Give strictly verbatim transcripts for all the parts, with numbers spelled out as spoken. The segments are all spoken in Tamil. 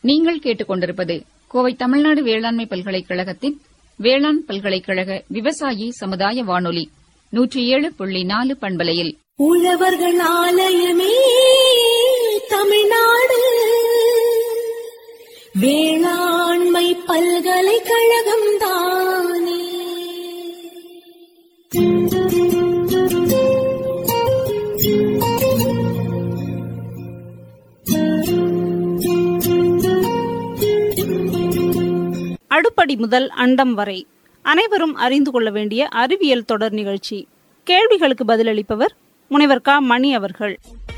நீங்கள் கேட்டுக்கொண்டிருப்பது கோவை தமிழ்நாடு வேளாண்மை பல்கலைக்கழகத்தின் வேளாண் பல்கலைக்கழக விவசாயி சமுதாய வானொலி நூற்றி ஏழு புள்ளி நாலு பண்பலையில் உழவர்கள் ஆலயமே தமிழ்நாடு வேளாண்மை பல்கலைக்கழகம் தானே. அடுப்படி முதல் அண்டம் வரை அனைவரும் அறிந்து கொள்ள வேண்டிய அறிவியல் தொடர் நிகழ்ச்சி. கேள்விகளுக்கு பதிலளிப்பவர் முனைவர் க மணி அவர்கள்.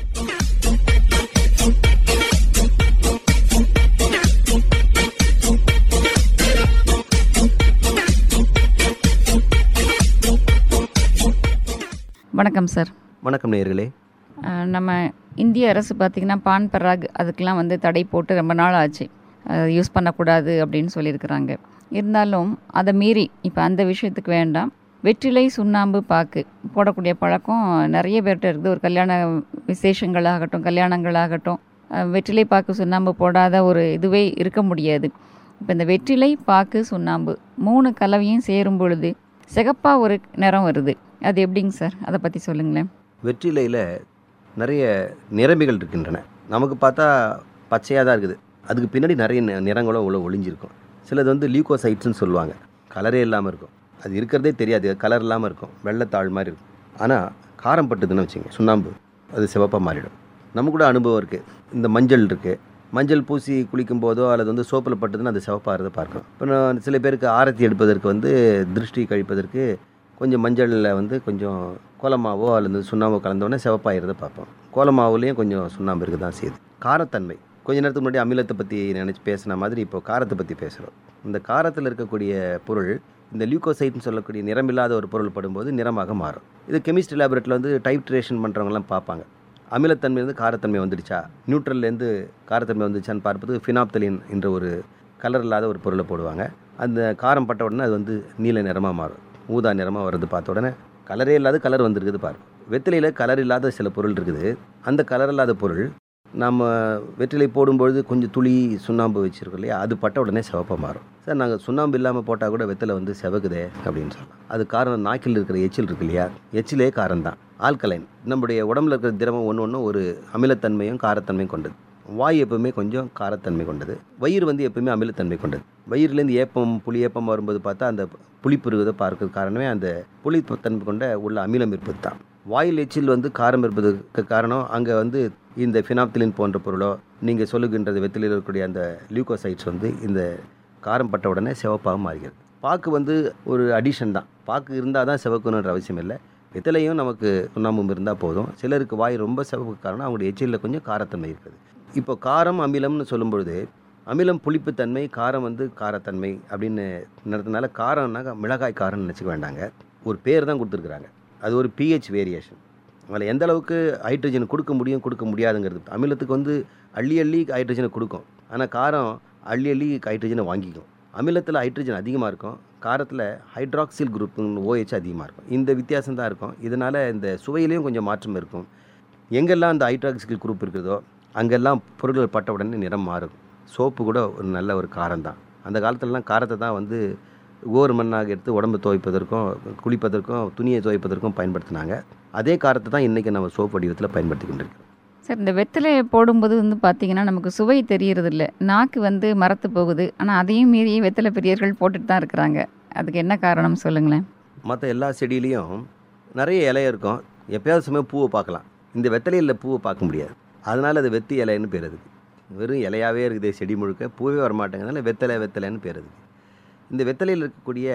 வணக்கம் சார். வணக்கம் நேயர்களே. நம்ம இந்திய அரசு பார்த்திங்கன்னா பான் பராக் அதுக்கெலாம் வந்து தடை போட்டு ரொம்ப நாள் ஆச்சு, யூஸ் பண்ணக்கூடாது அப்படின்னு சொல்லியிருக்கிறாங்க. இருந்தாலும் அதை மீறி இப்போ அந்த விஷயத்துக்கு வேண்டாம், வெற்றிலை சுண்ணாம்பு பாக்கு போடக்கூடிய பழக்கம் நிறைய பேர்கிட்ட இருக்குது. ஒரு கல்யாண விசேஷங்களாகட்டும் கல்யாணங்களாகட்டும் வெற்றிலை பாக்கு சுண்ணாம்பு போடாத ஒரு இதுவே இருக்க முடியாது. இப்போ இந்த வெற்றிலை பாக்கு சுண்ணாம்பு மூணு கலவையும் சேரும் பொழுது சிகப்பாக ஒரு நிறம் வருது, அது எப்படிங்க சார்? அதை பற்றி சொல்லுங்களேன். வெற்றிலையில் நிறைய நிறமிகள் இருக்கின்றன. நமக்கு பார்த்தா பச்சையாக தான் இருக்குது, அதுக்கு பின்னாடி நிறைய நிறங்களும் உள்ள ஒளிஞ்சிருக்கும். சிலது வந்து லியூகோசைட்ஸ்ன்னு சொல்லுவாங்க, கலரே இல்லாமல் இருக்கும், அது இருக்கிறதே தெரியாது, கலர் இல்லாமல் இருக்கும், வெள்ளைத்தாள் மாதிரி இருக்கும். ஆனால் காரம் பட்டுதுன்னு வச்சுங்க, சுண்ணாம்பு அது சிவப்பாக மாறிடும். நம்ம கூட அனுபவம் இருக்குது. இந்த மஞ்சள் இருக்குது, மஞ்சள் பூசி குளிக்கும் போதோ அல்லது வந்து சோப்பில் பட்டுதுன்னு அது சிவப்பாகிறத பார்க்கலாம். இப்போ சில பேருக்கு ஆரத்தி எடுப்பதற்கு வந்து திருஷ்டி கழிப்பதற்கு கொஞ்சம் மஞ்சளில் வந்து கொஞ்சம் கோலமாவோ அல்லது சுண்ணாம்போ கலந்தோடனே சிவப்பாகிறத பார்ப்போம். கோலமாவுலேயும் கொஞ்சம் சுண்ணாம்பு இருக்க தான் செய்யுது. காரத்தன்மை, கொஞ்ச நேரத்துக்கு முன்னாடி அமிலத்தை பற்றி நினச்சி பேசின மாதிரி இப்போ காரத்தை பற்றி பேசுகிறோம். இந்த காரத்தில் இருக்கக்கூடிய பொருள் இந்த லியூகோசைட்னு சொல்லக்கூடிய நிறமில்லாத ஒரு பொருள் படும்போது நிறமாக மாறும். இது கெமிஸ்ட்ரி லேபரேட்டரியில் வந்து டைட்ரேஷன் பண்ணுறவங்களாம் பார்ப்பாங்க. அமிலத்தன்மையிலேருந்து காரத்தன்மை வந்துடுச்சா, நியூட்ரல்லேருந்து காரத்தன்மை வந்துச்சான்னு பார்ப்பது ஃபினாப்தலின் என்ற ஒரு கலர் இல்லாத ஒரு பொருளை போடுவாங்க. அந்த காரம் பட்ட உடனே அது வந்து நீல நிறமாக மாறும், ஊதா நிறமாக வர்றது பார்த்த உடனே கலரே இல்லாத கலர் வந்துருக்குது பாருங்கள். வெற்றிலையில் கலர் இல்லாத சில பொருள் இருக்குது. அந்த கலர் இல்லாத பொருள் நம்ம வெற்றிலை போடும்பொழுது கொஞ்சம் துளி சுண்ணாம்பு வச்சுருக்கோம் இல்லையா, அது பட்ட உடனே சிவப்பாக மாறும். சார் நாங்கள் சுண்ணாம்பு இல்லாமல் போட்டால் கூட வெற்றிலை வந்து செவக்குதே அப்படின்னு சொல்லலாம். அது காரணம் நாக்கில் இருக்கிற எச்சில் இருக்கு இல்லையா, எச்சிலே காரம் தான், ஆல்கலைன். நம்முடைய உடம்புல இருக்கிற திரவம் ஒன்று ஒன்று ஒரு அமிலத்தன்மையும் காரத்தன்மையும் கொண்டது. வாய் எப்பவுமே கொஞ்சம் காரத்தன்மை கொண்டது, வயிறு வந்து எப்பவுமே அமிலத்தன்மை கொண்டது. வயிறுலேருந்து ஏப்பம் புளி ஏப்பம் வரும்போது பார்த்தா அந்த புளிப்பு இருக்கிறத பார்க்கறது காரணமே அந்த புளித்தன்மை கொண்ட உள்ள அமிலம் இருப்பது தான். வாயில் எச்சில் வந்து காரம் இருப்பதுக்கு காரணம் அங்கே வந்து இந்த ஃபினாப்தலின் போன்ற பொருளோ நீங்கள் சொல்லுகின்றது வெற்றிலையில் இருக்கக்கூடிய அந்த லியூகோசைட்ஸ் வந்து இந்த காரம் பட்ட உடனே சிவப்பாக மாறுகிறது. பாக்கு வந்து ஒரு அடிஷன் தான், பாக்கு இருந்தால் தான் சிவக்கணுன்ற அவசியம் இல்லை. வெற்றிலையும் நமக்கு சுண்ணாம்பும் இருந்தால் போதும். சிலருக்கு வாய் ரொம்ப சிவப்பு காரணம் அவங்களுடைய எச்சிலில் கொஞ்சம் காரத்தன்மை இருக்குது. இப்போ காரம் அமிலம்னு சொல்லும் பொழுது அமிலம் புளிப்புத்தன்மை, காரம் வந்து காரத்தன்மை அப்படின்னு நடத்தினால காரம்னாக்க மிளகாய் காரம்னு நினச்சிக்க வேண்டாங்க, ஒரு பேர் தான் கொடுத்துருக்குறாங்க. அது ஒரு பிஹெச் வேரியேஷன். அதில் எந்த அளவுக்கு ஹைட்ரஜன் கொடுக்க முடியும் கொடுக்க முடியாதுங்கிறது. அமிலத்துக்கு வந்து அள்ளி அள்ளி ஹைட்ரஜனை கொடுக்கும், ஆனால் காரம் அள்ளி அள்ளி ஹைட்ரஜனை வாங்கிக்கும். அமிலத்தில் ஹைட்ரஜன் அதிகமாக இருக்கும், காரத்தில் ஹைட்ராக்சில் குரூப் ஓஹெச் அதிகமாக இருக்கும். இந்த வித்தியாசம் தான் இருக்கும். இதனால் இந்த சுவையிலையும் கொஞ்சம் மாற்றம் இருக்கும். எங்கெல்லாம் அந்த ஹைட்ராக்சில் குரூப் இருக்கிறதோ அங்கெல்லாம் பொருட்கள் பட்ட உடனே நிறம் மாறும். சோப்பு கூட ஒரு நல்ல ஒரு காரம் தான். அந்த காலத்துலலாம் காரத்தை தான் வந்து ஓர் மண்ணாக எடுத்து உடம்பு துவைப்பதற்கும் குளிப்பதற்கும் துணியை துவைப்பதற்கும் பயன்படுத்தினாங்க. அதே காரத்தை தான் இன்றைக்கி நம்ம சோப்பு வடிவத்தில் பயன்படுத்தி கொண்டிருக்கோம். சார், இந்த வெற்றிலை போடும்போது வந்து பார்த்திங்கன்னா நமக்கு சுவை தெரியறது இல்லை, நாக்கு வந்து மரத்து போகுது. ஆனால் அதையும் மீறி வெற்றிலை பிரியர்கள் போட்டுட்டு தான் இருக்கிறாங்க. அதுக்கு என்ன காரணம் சொல்லுங்களேன். மற்ற எல்லா செடியிலையும் நிறைய இலைய இருக்கும், எப்போயாவது சமயம் பூவை பார்க்கலாம். இந்த வெற்றிலையில் பூவை பார்க்க முடியாது, அதனால் அது வெத்தி இலைன்னு பேர். அதுக்கு வெறும் இலையாகவே இருக்குது செடி முழுக்க, பூவே வரமாட்டேங்கிறதுனால வெத்தலை வெத்தலைன்னு பேர். அதுக்கு இந்த வெத்தலையில் இருக்கக்கூடிய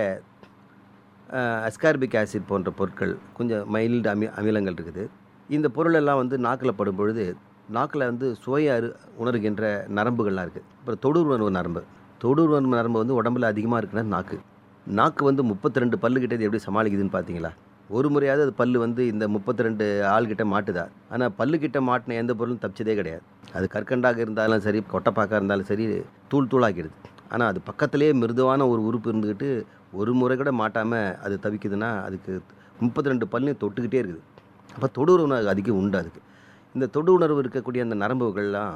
அஸ்கார்பிக் ஆசிட் போன்ற பொருட்கள் கொஞ்சம் மைல்டு அமி அமிலங்கள் இருக்குது. இந்த பொருளெல்லாம் வந்து நாக்கில் படும் பொழுது நாக்கில் வந்து சுவையை அரு உணர்கின்ற நரம்புகள்லாம் இருக்குது. அப்புறம் தொடுஉணர்வு நரம்பு, தொடுஉணர்வு நரம்பு வந்து உடம்புல அதிகமாக இருக்குன்னா நாக்கு நாக்கு வந்து முப்பத்தி ரெண்டு பல்லுக்கிட்டது எப்படி சமாளிக்குதுன்னு பார்த்தீங்களா? ஒரு முறையாவது அது பல்லு வந்து இந்த முப்பத்தி ரெண்டு ஆள்கிட்ட மாட்டுதா? ஆனால் பல்லுக்கிட்ட மாட்டின எந்த பொருளும் தப்பிச்சதே கிடையாது. அது கற்கண்டாக இருந்தாலும் சரி, கொட்டைப்பாக்காக இருந்தாலும் சரி, தூள் தூளாக்கிடுது. ஆனால் அது பக்கத்துலேயே மிருதுவான ஒரு உறுப்பு இருந்துக்கிட்டு ஒரு முறை கூட மாட்டாமல் அது தவிக்குதுன்னா அதுக்கு முப்பத்தி ரெண்டு பல்லையும் தொட்டுக்கிட்டே இருக்குது. அப்போ தொடு உணர்வு அதிகம் உண்டு. அதுக்கு இந்த தொடு உணர்வு இருக்கக்கூடிய அந்த நரம்புகள்லாம்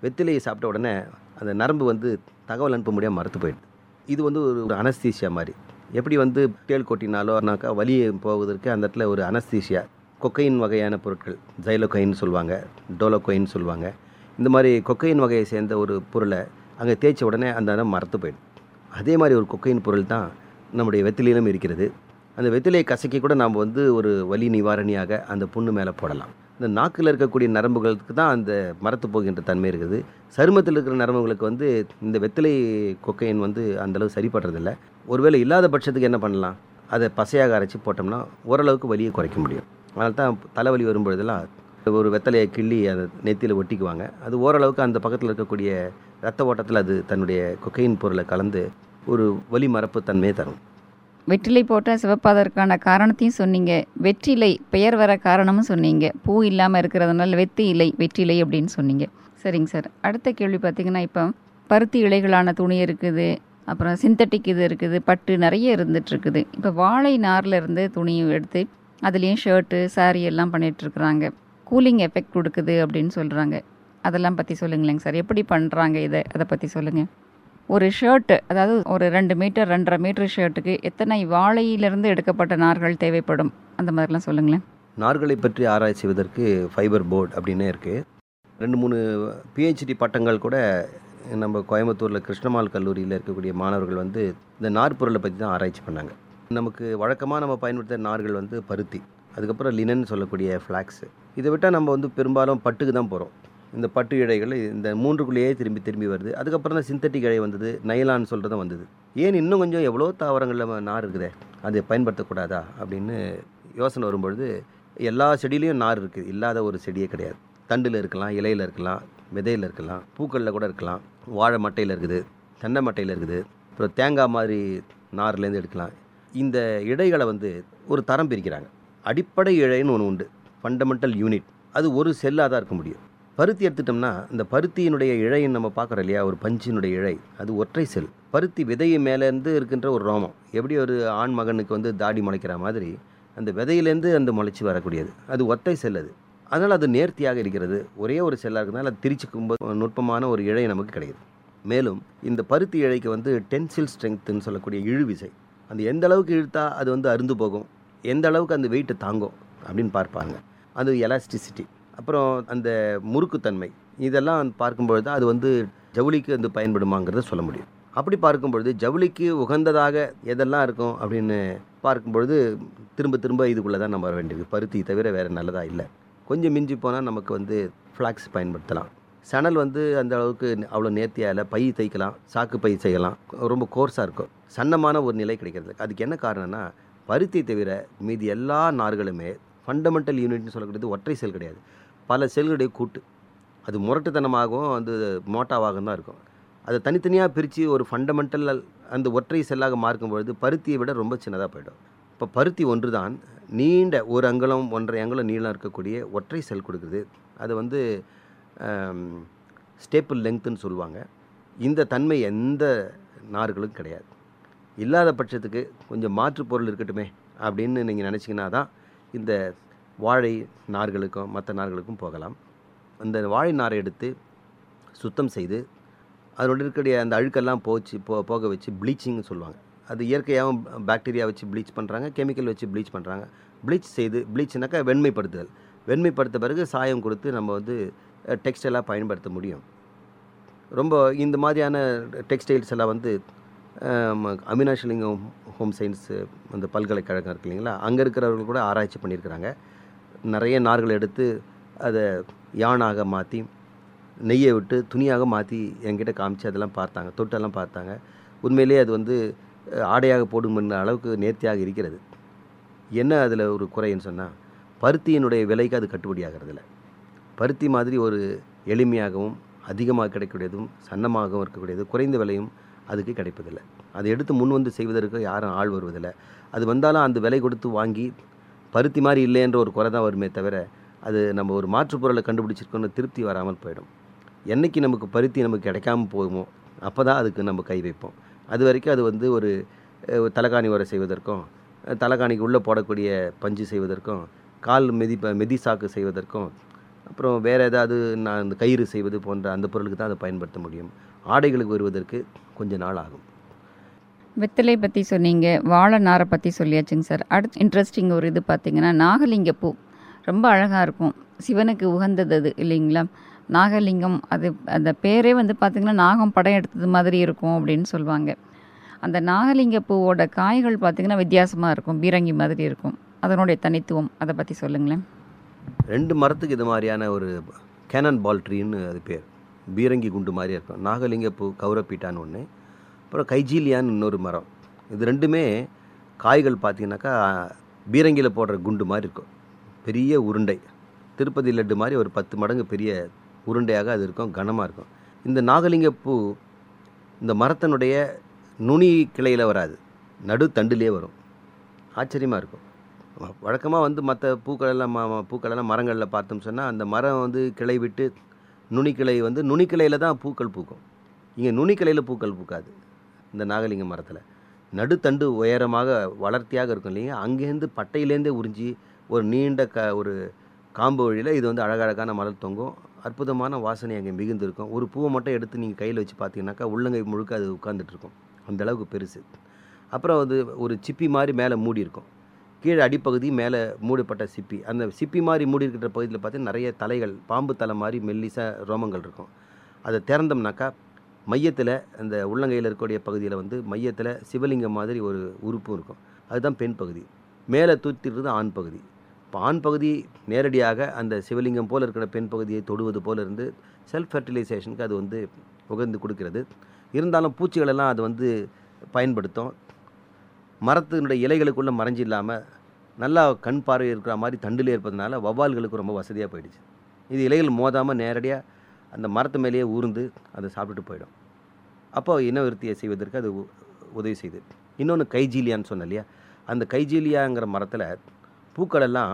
வெத்திலையை சாப்பிட்ட உடனே அந்த நரம்பு வந்து தகவல் அனுப்ப முடியாமல் மறுத்து போயிடுது. இது வந்து ஒரு ஒரு அனஸ்தீசியா மாதிரி. எப்படி வந்து தேள் கொட்டினாலோனாக்கா வலி போவதற்கு அந்த இடத்துல ஒரு அனஸ்தீசியா, கொக்கையின் வகையான பொருட்கள், ஜைலோகைன்னு சொல்லுவாங்க, டோலோகோயின்னு சொல்லுவாங்க. இந்த மாதிரி கொக்கையின் வகையை சேர்ந்த ஒரு பொருளை அங்கே தேய்ச்ச உடனே அந்த இடம் மறத்து போயிடும். அதே மாதிரி ஒரு கொக்கையின் பொருள் தான் நம்முடைய வெத்திலையிலும் இருக்கிறது. அந்த வெத்திலையை கசக்கி கூட நாம் வந்து ஒரு வலி நிவாரணியாக அந்த புண்ணு மேலே போடலாம். இந்த நாக்கில் இருக்கக்கூடிய நரம்புகளுக்கு தான் அந்த மரத்து போகின்ற தன்மை இருக்குது. சருமத்தில் இருக்கிற நரம்புகளுக்கு வந்து இந்த வெத்திலை கொக்கையின் வந்து அந்தளவு சரிப்படுறதில்லை. ஒருவேளை இல்லாத பட்சத்துக்கு என்ன பண்ணலாம், அதை பசையாக அரைச்சி போட்டோம்னா ஓரளவுக்கு வலியை குறைக்க முடியும். அதனால தான் தலைவலி வரும்பொழுதெல்லாம் ஒரு வெத்தலையை கிள்ளி அதை நெத்தியில் ஒட்டிக்குவாங்க. அது ஓரளவுக்கு அந்த பக்கத்தில் இருக்கக்கூடிய ரத்த ஓட்டத்தில் அது தன்னுடைய கொக்கையின் பொருளை கலந்து ஒரு வலி மரப்பு தன்மையை தரும். வெற்றிலை போட்டால் சிவப்பாதற்கான காரணத்தையும் சொன்னீங்க, வெற்றிலை பெயர் வர காரணமும் சொன்னீங்க. பூ இல்லாமல் இருக்கிறதுனால வெத்தி இலை வெற்றிலை அப்படின்னு சொன்னீங்க. சரிங்க சார். அடுத்த கேள்வி பார்த்திங்கன்னா, இப்போ பருத்தி இலைகளான துணி இருக்குது, அப்புறம் சிந்தட்டிக் இது இருக்குது, பட்டு நிறைய இருந்துட்டு இருக்குது. இப்போ வாழை நாரில் இருந்து துணி எடுத்து அதுலேயும் ஷர்ட்டு சாரீ எல்லாம் பண்ணிகிட்ருக்குறாங்க. கூலிங் எஃபெக்ட் கொடுக்குது அப்படின்னு சொல்கிறாங்க. அதெல்லாம் பற்றி சொல்லுங்களேங்க சார். எப்படி பண்ணுறாங்க இதை, அதை பற்றி சொல்லுங்கள். ஒரு ஷர்ட்டு, அதாவது ஒரு ரெண்டு மீட்டர் ரெண்டரை மீட்டர் ஷர்ட்டுக்கு எத்தனை வாழையிலிருந்து எடுக்கப்பட்ட நார்கள் தேவைப்படும், அந்த மாதிரிலாம் சொல்லுங்களேன். நார்களை பற்றி ஆராய்ச்சி செய்வதற்கு ஃபைபர் போர்டு அப்படின்னே இருக்குது. ரெண்டு மூணு பிஹெச்டி பட்டங்கள் கூட நம்ம கோயம்புத்தூரில் கிருஷ்ணமால் கல்லூரியில் இருக்கக்கூடிய மாணவர்கள் வந்து இந்த நார் பொருளை பற்றி தான் ஆராய்ச்சி பண்ணாங்க. நமக்கு வழக்கமாக நம்ம பயன்படுத்த நார்கள் வந்து பருத்தி, அதுக்கப்புறம் லினன் சொல்லக்கூடிய ஃப்ளாக்ஸு. இதை விட்டால் நம்ம வந்து பெரும்பாலும் பட்டுக்கு தான் போகிறோம். இந்த பட்டு இழைகள் இந்த மூன்றுக்குள்ளேயே திரும்பி திரும்பி வருது. அதுக்கப்புறம் தான் சிந்தட்டிக் இழை வந்தது, நைலான்னு சொல்கிறதும் வந்தது. ஏன் இன்னும் கொஞ்சம் எவ்வளோ தாவரங்களில் நார் இருக்குதே, அதை பயன்படுத்தக்கூடாதா அப்படின்னு யோசனை வரும்பொழுது எல்லா செடியிலையும் நார் இருக்குது, இல்லாத ஒரு செடியே கிடையாது. தண்டில் இருக்கலாம், இலையில் இருக்கலாம், விதையில் இருக்கலாம், பூக்களில் கூட இருக்கலாம், வாழை மட்டையில் இருக்குது, தென்னை மட்டையில் இருக்குது, அப்புறம் தேங்காய் மாதிரி நார்லேருந்து எடுக்கலாம். இந்த இழைகளை வந்து ஒரு தரம் பிரிக்கிறாங்க. அடிப்படை இழைன்னு ஒன்று உண்டு, ஃபண்டமெண்டல் யூனிட். அது ஒரு செல்லாக தான் இருக்க முடியும். பருத்தி எடுத்துட்டோம்னா இந்த பருத்தியினுடைய இழைன்னு நம்ம பார்க்குறோம் இல்லையா, ஒரு பஞ்சினுடைய இழை, அது ஒற்றை செல். பருத்தி விதையை மேலேருந்து இருக்கின்ற ஒரு ரோமம், எப்படி ஒரு ஆண் மகனுக்கு வந்து தாடி முளைக்கிற மாதிரி அந்த விதையிலேருந்து அந்த முளைச்சி வரக்கூடியது, அது ஒற்றை செல். அது அதனால் அது நேர்த்தியாக இருக்கிறது. ஒரே ஒரு செல்லாக இருக்கிறதுனால அது திரிச்சுக்கும்போது நுட்பமான ஒரு இழை நமக்கு கிடைக்குது. மேலும் இந்த பருத்தி இழைக்கு வந்து டென்சில் ஸ்ட்ரென்த்துன்னு சொல்லக்கூடிய இழுவிசை, அந்த எந்த அளவுக்கு இழுத்தா அது வந்து அருந்து போகும், எந்த அளவுக்கு அந்த வெயிட்டை தாங்கும் அப்படின்னு பார்ப்பாங்க. அது எலாஸ்டிசிட்டி, அப்புறம் அந்த முறுக்குத்தன்மை, இதெல்லாம் பார்க்கும்பொழுது தான் அது வந்து ஜவுளிக்கு வந்து பயன்படுமாங்கிறத சொல்ல முடியும். அப்படி பார்க்கும்பொழுது ஜவுளிக்கு உகந்ததாக எதெல்லாம் இருக்கும் அப்படின்னு பார்க்கும்பொழுது திரும்ப திரும்ப இதுக்குள்ளே தான் நம்ம வர வேண்டியது. பருத்தி தவிர வேறு நல்லதாக இல்லை. கொஞ்சம் மிஞ்சி போனால் நமக்கு வந்து ஃப்ளாக்ஸ் பயன்படுத்தலாம். சணல் வந்து அந்த அளவுக்கு அவ்வளோ நேர்த்தியாக இல்லை, பை தைக்கலாம், சாக்கு பை செய்யலாம், ரொம்ப கோர்ஸாக இருக்கும், சன்னமான ஒரு நிலை கிடைக்கிறது. அதுக்கு என்ன காரணம்னா, பருத்தி தவிர மீதி எல்லா நார்களுமே ஃபண்டமெண்டல் யூனிட்னு சொல்லக்கூடியது ஒற்றை செல் கிடையாது, பல செல்களுடைய கூட்டு. அது முரட்டுத்தனமாகவும் வந்து மோட்டாவாகவும் தான் இருக்கும். அதை தனித்தனியாக பிரித்து ஒரு ஃபண்டமெண்டல் அந்த ஒற்றை செல்லாக மார்க்கும்பொழுது பருத்தியை விட ரொம்ப சின்னதாக போயிடும். இப்போ பருத்தி ஒன்று தான் நீண்ட ஒரு அங்குலம் ஒன்றரை அங்குலம் நீளம் இருக்கக்கூடிய ஒற்றை செல் கொடுக்குது. அது வந்து ஸ்டேப்பிள் லெங்க்த்துன்னு சொல்லுவாங்க. இந்த தன்மை எந்த நார்களும் கிடையாது. இல்லாத பட்சத்துக்கு கொஞ்சம் மாற்று பொருள் இருக்கட்டுமே அப்படின்னு நீங்கள் நினச்சிங்கன்னா தான் இந்த வாழை நார்களுக்கும் மற்ற நார்களுக்கும் போகலாம். அந்த வாழை நாரை எடுத்து சுத்தம் செய்து அதோட இருக்கக்கூடிய அந்த அழுக்கெல்லாம் போச்சு போ போக வச்சு ப்ளீச்சிங்னு சொல்லுவாங்க. அது இயற்கையாகவும் பாக்டீரியா வச்சு ப்ளீச் பண்ணுறாங்க, கெமிக்கல் வச்சு ப்ளீச் பண்ணுறாங்க. ப்ளீச் செய்து ப்ளீச்னாக்கா வெண்மைப்படுத்துதல், வெண்மைப்படுத்த பிறகு சாயம் கொடுத்து நம்ம வந்து டெக்ஸ்டைலாக பயன்படுத்த முடியும். ரொம்ப இந்த மாதிரியான டெக்ஸ்டைல்ஸ் எல்லாம் வந்து அவினாஷிலிங்கம் ஹோம் சயின்ஸ் அந்த பல்கலைக்கழகம் இருக்கு இல்லைங்களா, அங்கே இருக்கிறவர்கள் கூட ஆராய்ச்சி பண்ணியிருக்கிறாங்க. நிறைய நார்கள் எடுத்து அதை யானாக மாற்றி நெய்யை விட்டு துணியாக மாற்றி என்கிட்ட காமிச்சு அதெல்லாம் பார்த்தாங்க, தொட்டெல்லாம் பார்த்தாங்க. உண்மையிலேயே அது வந்து ஆடையாக போடுங்கிற அளவுக்கு நேர்த்தியாக இருக்கிறது. என்ன அதில் ஒரு குறைன்னு சொன்னால், பருத்தியினுடைய விலைக்கு அது கட்டுப்படி ஆகிறதில்ல. பருத்தி மாதிரி ஒரு எளிமையாகவும் அதிகமாக கிடைக்கக்கூடியதும் சன்னமாகவும் இருக்கக்கூடியது குறைந்த விலையும் அதுக்கு கிடைப்பதில்லை. அதை எடுத்து முன் வந்து செய்வதற்கு யாரும் ஆள் வருவதில்லை. அது வந்தாலும் அந்த விலை கொடுத்து வாங்கி பருத்தி மாதிரி இல்லைன்ற ஒரு குறை தான் வருமே தவிர, அது நம்ம ஒரு மாற்றுப் பொருளை கண்டுபிடிச்சிருக்கோன்னு திருப்தி வராமல் போயிடும். என்றைக்கு நமக்கு பருத்தி நமக்கு கிடைக்காம போகுமோ அப்போ தான் அதுக்கு நம்ம கை வைப்போம். அது வரைக்கும் அது வந்து ஒரு தலைகாணி உரை செய்வதற்கும், தலைகாணிக்கு உள்ளே போடக்கூடிய பஞ்சு செய்வதற்கும், கால் மெதி மெதி சாக்கு செய்வதற்கும், அப்புறம் வேறு ஏதாவது நான் இந்த கயிறு செய்வது போன்ற அந்த பொருளுக்கு தான் அதை பயன்படுத்த முடியும். ஆடைகளுக்கு வருவதற்கு கொஞ்சம் நாள் ஆகும். வெத்தலை பற்றி சொன்னீங்க, வாழை நாரை பற்றி சொல்லியாச்சுங்க சார். அடுத்து இன்ட்ரெஸ்டிங் ஒரு இது பார்த்தீங்கன்னா நாகலிங்க பூ ரொம்ப அழகாக இருக்கும், சிவனுக்கு உகந்தது அது இல்லைங்களா? நாகலிங்கம் அது அந்த பேரே வந்து பார்த்திங்கன்னா நாகம் படம் எடுத்தது மாதிரி இருக்கும் அப்படின்னு சொல்லுவாங்க. அந்த நாகலிங்க பூவோட காய்கள் பார்த்திங்கன்னா வித்தியாசமாக இருக்கும், பீரங்கி மாதிரி இருக்கும். அதனுடைய தனித்துவம் அதை பற்றி சொல்லுங்களேன். ரெண்டு மரத்துக்கு இது மாதிரியான ஒரு கேனன் பால் ட்ரீன்னு அது பேர். பீரங்கி குண்டு மாதிரி இருக்கும். நாகலிங்க பூ கௌரப்பீட்டான்னு ஒன்று, அப்புறம் கைஜீலியான்னு இன்னொரு மரம். இது ரெண்டுமே காய்கள் பார்த்தீங்கன்னாக்கா பீரங்கியில் போடுற குண்டு மாதிரி இருக்கும், பெரிய உருண்டை. திருப்பதி லட்டு மாதிரி ஒரு பத்து மடங்கு பெரிய உருண்டையாக அது இருக்கும், கனமாக இருக்கும். இந்த நாகலிங்க பூ இந்த மரத்தினுடைய நுனி கிளையில் வராது, நடு தண்டுலேயே வரும். ஆச்சரியமாக இருக்கும். வழக்கமாக வந்து மற்ற பூக்களெல்லாம் ம பூக்களெல்லாம் மரங்களில் பார்த்தோம் சொன்னால் அந்த மரம் வந்து கிளை விட்டு நுனிக்கிளை வந்து நுனிக்கிளையில் தான் பூக்கள் பூக்கும். இங்கே நுனிக்கிளையில் பூக்கள் பூக்காது. இந்த நாகலிங்க மரத்தில் நடுத்தண்டு உயரமாக வளர்த்தியாக இருக்கும் இல்லைங்க, அங்கேருந்து பட்டையிலேருந்தே உறிஞ்சி ஒரு நீண்ட க ஒரு காம்பு வழியில் இது வந்து அழகழகான மலர் தொங்கும். அற்புதமான வாசனை அங்கே மிகுந்து இருக்கும். ஒரு பூவை மட்டும் எடுத்து நீங்கள் கையில் வச்சு பார்த்தீங்கன்னாக்கா உள்ளங்கை முழுக்க அது உட்காந்துட்ருக்கும், அந்தளவுக்கு பெருசு. அப்புறம் அது ஒரு சிப்பி மாதிரி மேலே மூடி இருக்கும், கீழே அடிப்பகுதி மேலே மூடப்பட்ட சிப்பி. அந்த சிப்பி மாதிரி மூடி இருக்கிற பகுதியில் பார்த்தீங்கன்னா நிறைய தலைகள், பாம்பு தலை மாதிரி மெல்லிசா ரோமங்கள் இருக்கும். அதை திறந்தோம்னாக்கா மையத்தில் அந்த உள்ளங்கையில் இருக்கக்கூடிய பகுதியில் வந்து மையத்தில் சிவலிங்கம் மாதிரி ஒரு உறுப்பும் இருக்கும். அதுதான் பெண் பகுதி. மேலே தூத்திடுறது ஆண் பகுதி. இப்போ ஆண் பகுதி நேரடியாக அந்த சிவலிங்கம் போல் இருக்கிற பெண் பகுதியை தொடுவது போல் இருந்து செல்ஃப் ஃபெர்டிலைசேஷனுக்கு அது வந்து உகந்து கொடுக்கிறது. இருந்தாலும் பூச்சிகளெல்லாம் அது வந்து பயன்படுத்தும். மரத்தினுடைய இலைகளுக்குள்ளே மறைஞ்சி இல்லாமல் நல்லா கண் பார்வை இருக்கிற மாதிரி தண்டில் இருப்பதுனால வவ்வால்களுக்கு ரொம்ப வசதியாக போயிடுச்சு. இது இலைகள் மோதாமல் நேரடியாக அந்த மரத்து மேலேயே ஊர்ந்து அதை சாப்பிட்டுட்டு போயிடும். அப்போ இனவிருத்தியை செய்வதற்கு அது உதவி செய்யுது. இன்னொன்று கைஜீலியான்னு சொன்ன இல்லையா, அந்த கைஜீலியாங்கிற மரத்தில் பூக்களெல்லாம்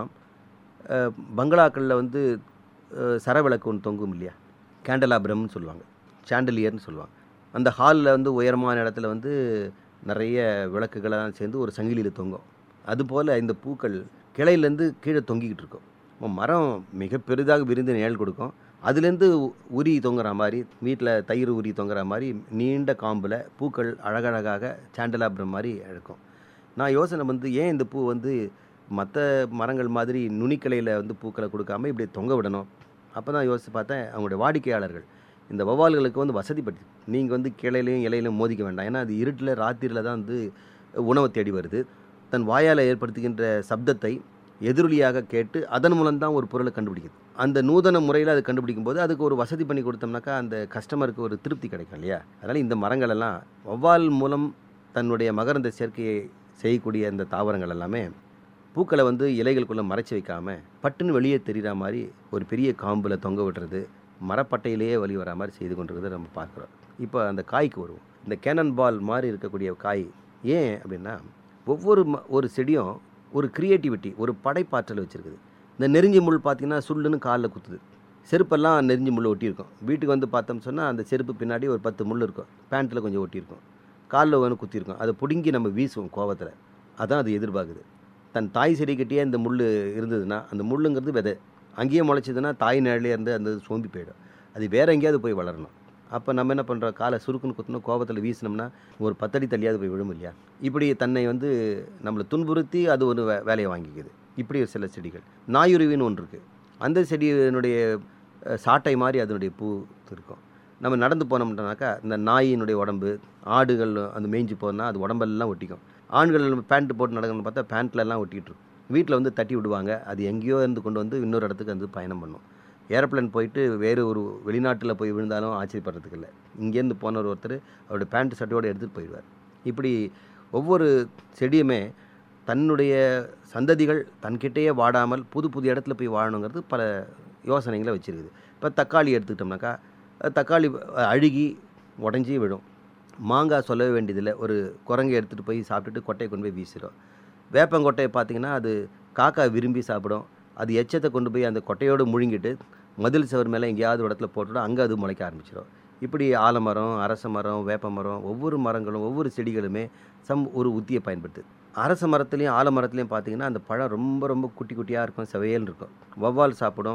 பங்களாக்களில் வந்து சரவிளக்கு ஒன்று தொங்கும் இல்லையா, கேண்டலாபிரம்னு சொல்லுவாங்க, சாண்டலியர்னு சொல்லுவாங்க. அந்த ஹாலில் வந்து உயரமான இடத்துல வந்து நிறைய விளக்குகளாக சேர்ந்து ஒரு சங்கிலியில் தொங்கும். அதுபோல் இந்த பூக்கள் கிளையிலேருந்து கீழே தொங்கிக்கிட்டு இருக்கும். மரம் மிக பெரிதாக விரிந்து நிழல் கொடுக்கும். அதுலேருந்து உரி தொங்குற மாதிரி, வீட்டில் தயிர் உரி தொங்குற மாதிரி நீண்ட காம்பில் பூக்கள் அழகழகாக சாண்டலாபிரம் மாதிரி இருக்கும். நான் யோசனை வந்து ஏன் இந்த பூ வந்து மற்ற மரங்கள் மாதிரி நுனிக்கிளையில் வந்து பூக்களை கொடுக்காமல் இப்படி தொங்க விடணும். அப்போ தான் யோசித்து பார்த்தேன், அவங்களுடைய வாடிக்கையாளர்கள் இந்த வௌவால்களுக்கு வந்து வசதிப்பட்டு நீங்கள் வந்து கிளையிலையும் இலையிலையும் மோதிக்க வேண்டாம். ஏன்னா அது இருட்டில் ராத்திரியில் தான் வந்து உணவை தேடி வருது. தன் வாயால் ஏற்படுத்துகின்ற சப்தத்தை எதிரொலியாக கேட்டு அதன் மூலம்தான் ஒரு பொருளை கண்டுபிடிக்குது. அந்த நூதன முறையில் அது கண்டுபிடிக்கும் போது அதுக்கு ஒரு வசதி பண்ணி கொடுத்தோம்னாக்கா அந்த கஸ்டமருக்கு ஒரு திருப்தி கிடைக்கும் இல்லையா. அதனால் இந்த மரங்கள் எல்லாம் வௌவால் மூலம் தன்னுடைய மகரந்த சேர்க்கையை செய்யக்கூடிய இந்த தாவரங்கள் எல்லாமே பூக்களை வந்து இலைகளுக்குள்ளே மறைச்சி வைக்காமல் பட்டுன்னு வெளியே தெரிகிற மாதிரி ஒரு பெரிய காம்பில் தொங்க விடுறது, மரப்பட்டையிலேயே வழி வரா மாதிரி செய்து கொண்டிருக்கிறத நம்ம பார்க்குறோம். இப்போ அந்த காய்க்கு வருவோம். இந்த கேனன் பால் மாதிரி இருக்கக்கூடிய காய் ஏன் அப்படின்னா, ஒவ்வொரு ம ஒரு செடியும் ஒரு க்ரியேட்டிவிட்டி, ஒரு படைப்பாற்றல் வச்சுருக்குது. இந்த நெருஞ்சி முள் பார்த்திங்கன்னா சுள்ளுன்னு காலில் குத்துது. செருப்பெல்லாம் நெருஞ்சி முள் ஒட்டியிருக்கும். வீட்டுக்கு வந்து பார்த்தோம் சொன்னால் அந்த செருப்பு பின்னாடி ஒரு பத்து முள் இருக்கும், பேண்ட்டில் கொஞ்சம் ஒட்டியிருக்கும், காலில் ஒன்று குத்திருக்கும். அதை பிடுங்கி நம்ம வீசுவோம் கோவத்தில். அதான் அது எதிர்பார்க்குது. தன் தாய் செடிக்கிட்டே இந்த முள் இருந்ததுன்னா, அந்த முள்ளுங்கிறது விதை அங்கேயே முளைச்சதுன்னா தாய் நிழலே இருந்து அந்த சோம்பி போயிடும். அது வேறு எங்கேயாவது போய் வளரணும். அப்போ நம்ம என்ன பண்ணுறோம், காலை சுருக்குன்னு குத்தணும், கோபத்தில் வீசினோம்னா ஒரு பத்தடி தள்ளியாவது போய் விழும் இல்லையா. இப்படி தன்னை வந்து நம்மளை துன்புறுத்தி அது ஒரு வே வேலையை வாங்கிக்குது. இப்படி ஒரு சில செடிகள். நாயுருவின்னு ஒன்று இருக்குது. அந்த செடியினுடைய சாட்டை மாதிரி அதனுடைய பூ இருக்கும். நம்ம நடந்து போனோம்னாக்கா இந்த நாயினுடைய உடம்பு, ஆடுகள் அந்த மேய்ஞ்சி போனால் அது உடம்பெல்லாம் ஒட்டிக்கும். ஆண்கள் பேண்ட்டு போட்டு நடக்கணும்னு பார்த்தா பேண்ட்லலாம் ஒட்டிகிட்டு இருக்கும். வீட்டில் வந்து தட்டி விடுவாங்க, அது எங்கேயோ இருந்து கொண்டு வந்து இன்னொரு இடத்துக்கு வந்து பயணம் பண்ணும். ஏரோப்ளேன் போயிட்டு வேறு ஒரு வெளிநாட்டில் போய் விழுந்தாலும் ஆச்சரியப்படுறதுக்கு இல்லை. இங்கேருந்து போனவர் ஒருத்தர் அவருடைய பேண்ட் சட்டையோடு எடுத்துகிட்டு போயிடுவார். இப்படி ஒவ்வொரு செடியுமே தன்னுடைய சந்ததிகள் தன்கிட்டேயே வாடாமல் புது புது இடத்துல போய் வாழணுங்கிறது பல யோசனைகளை வச்சுருக்குது. இப்போ தக்காளி எடுத்துக்கிட்டோம்னாக்கா தக்காளி அழுகி உடஞ்சி விடும். மாங்காய் சொல்லவே வேண்டியதில்லை, ஒரு குரங்கை எடுத்துகிட்டு போய் சாப்பிட்டுட்டு கொட்டையை கொண்டு போய் வீசிடும். வேப்பங்கொட்டையை பார்த்திங்கன்னா அது காக்கா விரும்பி சாப்பிடும். அது எச்சத்தை கொண்டு போய் அந்த கொட்டையோடு முழுங்கிட்டு மதில் சவர் மேலே எங்கேயாவது ஒரு இடத்துல போட்டுவிடும், அங்கே அது முளைக்க ஆரம்பிச்சிடும். இப்படி ஆலமரம், அரச மரம், வேப்ப மரம், ஒவ்வொரு மரங்களும் ஒவ்வொரு செடிகளுமே சம் ஒரு உத்தியை பயன்படுத்துது. அரச மரத்துலேயும் ஆலமரத்துலேயும் பார்த்திங்கன்னா அந்த பழம் ரொம்ப ரொம்ப குட்டி குட்டியாக இருக்கும், செவையல் இருக்கும். வௌவால் சாப்பிடும்,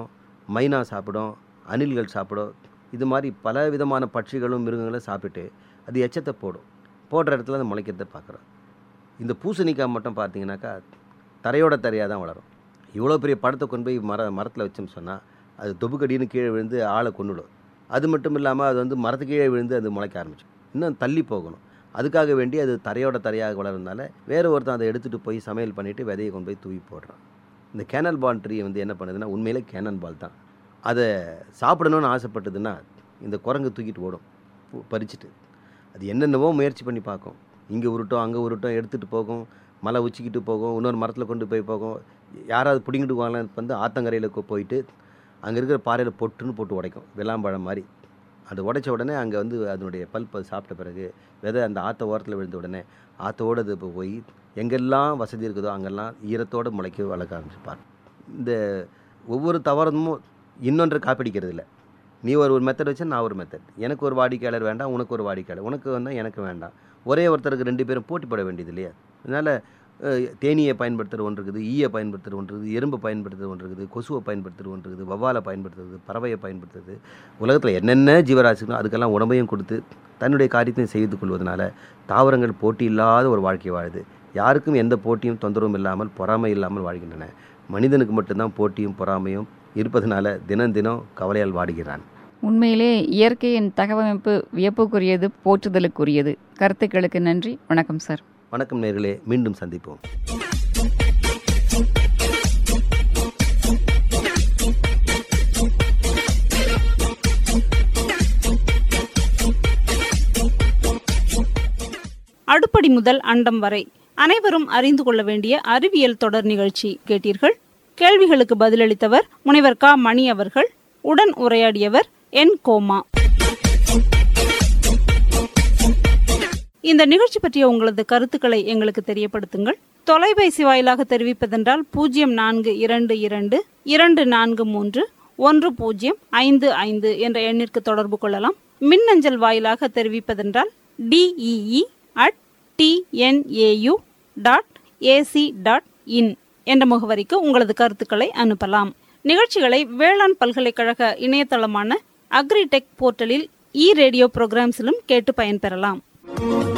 மைனா சாப்பிடும், அணில்கள் சாப்பிடும். இது மாதிரி பல விதமான பட்சிகளும் மிருகங்களும் சாப்பிட்டு அது எச்சத்தை போடும். போடுற இடத்துல அது முளைக்கிறத பார்க்குறோம். இந்த பூசணிக்காய் மட்டும் பார்த்தீங்கன்னாக்கா தரையோட தரையாக தான் வளரும். இவ்வளோ பெரிய பழத்தை கொண்டு போய் மர மரத்தில் வச்சோம்னு சொன்னால் அது தொபுக்கடின்னு கீழே விழுந்து ஆளை கொண்டுடும். அது மட்டும் இல்லாமல் அது வந்து மரத்து கீழே விழுந்து அது முளைக்க ஆரம்பிச்சு இன்னும் தள்ளி போகணும். அதுக்காக வேண்டி அது தரையோட தரையாக வளர்றதுனால வேறு ஒருத்தன் அதை எடுத்துகிட்டு போய் சமையல் பண்ணிவிட்டு விதையை கொண்டு போய் தூவி போடுறான். இந்த கேனல் பால் ட்ரீ வந்து என்ன பண்ணுதுன்னா உண்மையிலே கேனல் பால் தான். அதை சாப்பிடணும்னு ஆசைப்பட்டதுன்னா இந்த குரங்கு தூக்கிட்டு ஓடும் பறிச்சுட்டு. அது என்னென்னவோ முயற்சி பண்ணி பார்க்கும். இங்கே உருட்டும் அங்கே உருட்டும் எடுத்துகிட்டு போகும், மலை உச்சிக்கிட்டு போகும், இன்னொரு மரத்தில் கொண்டு போய் போகும். யாராவது பிடிங்கிட்டு வாங்கலாம் வந்து ஆத்தங்கரையில் போயிட்டு அங்கே இருக்கிற பாறையில் பொட்டுன்னு போட்டு உடைக்கும், வெள்ளாம்பழம் மாதிரி. அது உடைச்ச உடனே அங்கே வந்து அதனுடைய பல்ப் அது சாப்பிட்ட பிறகு விதை அந்த ஆற்ற ஓரத்தில் விழுந்த உடனே ஆற்றோடு அது இப்போ போய் எங்கெல்லாம் வசதி இருக்குதோ அங்கெல்லாம் ஈரத்தோடு முளைக்க வளர்க்க ஆரம்பிச்சுப்பார். இந்த ஒவ்வொரு தவறமும் இன்னொன்று காப்பிடிக்கிறது இல்லை. நீ ஒரு ஒரு மெத்தட் வச்சா நான் ஒரு மெத்தட், எனக்கு ஒரு வாடிக்கையாளர் வேண்டாம், உனக்கு ஒரு வாடிக்கையாளர், உனக்கு வந்தால் எனக்கு வேண்டாம். ஒரே ஒருத்தருக்கு ரெண்டு பேரும் போட்டி போட வேண்டியது இல்லையா? அதனால் தேனியை பயன்படுத்துகிற ஒன்று இருக்குது, ஈயை பயன்படுத்துகிற ஒன்று இருக்குது, எறும்பை பயன்படுத்துகிற ஒன்று இருக்குது, கொசுவை பயன்படுத்துகிற ஒன்று இருக்குது, வவ்வாலை பயன்படுத்துறது, பறவையை பயன்படுத்துறது. உலகத்தில் என்னென்ன ஜீவராசிகளோ அதுக்கெல்லாம் உடம்பையும் கொடுத்து தன்னுடைய காரியத்தையும் செய்து கொள்வதனால தாவரங்கள் போட்டி இல்லாத ஒரு வாழ்க்கை வாழுது. யாருக்கும் எந்த போட்டியும் தொந்தரவும் இல்லாமல் பொறாமை இல்லாமல் வாழ்கின்றன. மனிதனுக்கு மட்டும்தான் போட்டியும் பொறாமையும் இருப்பதனால தினம் தினம் கவலையால் வாடுகிறான். உண்மையிலே இயற்கையின் தகவமைப்பு வியப்புக்குரியது, போற்றுதலுக்குரியது. கருத்துக்களுக்கு நன்றி. வணக்கம் சார். வணக்கம் நேயர்களே, மீண்டும் சந்திப்போம். அடுப்படி முதல் அண்டம் வரை அனைவரும் அறிந்து கொள்ள வேண்டிய அறிவியல் தொடர் நிகழ்ச்சி கேட்டீர்கள். கேள்விகளுக்கு பதிலளித்தவர் முனைவர் க மணி அவர்கள். உடன் உரையாடியவர் என் கோமா. இந்த நிகழ்ச்சி பற்றிய உங்களது கருத்துக்களை எங்களுக்கு தெரியப்படுத்துங்கள். தொலைபேசி வாயிலாக தெரிவிப்பதென்றால் பூஜ்ஜியம் நான்கு இரண்டு இரண்டு இரண்டு நான்கு மூன்று ஒன்று பூஜ்ஜியம் ஐந்து ஐந்து என்ற எண்ணிற்கு தொடர்பு கொள்ளலாம். மின்னஞ்சல் வாயிலாக தெரிவிப்பதென்றால் DEE at TNAU dot AC dot in என்ற முகவரிக்கு உங்களது கருத்துக்களை அனுப்பலாம். நிகழ்ச்சிகளை வேளாண் பல்கலைக்கழக இணையதளமான அக்ரிடெக் போர்ட்டலில் இ ரேடியோ புரோகிராம்ஸிலும் கேட்டு பயன்பெறலாம்.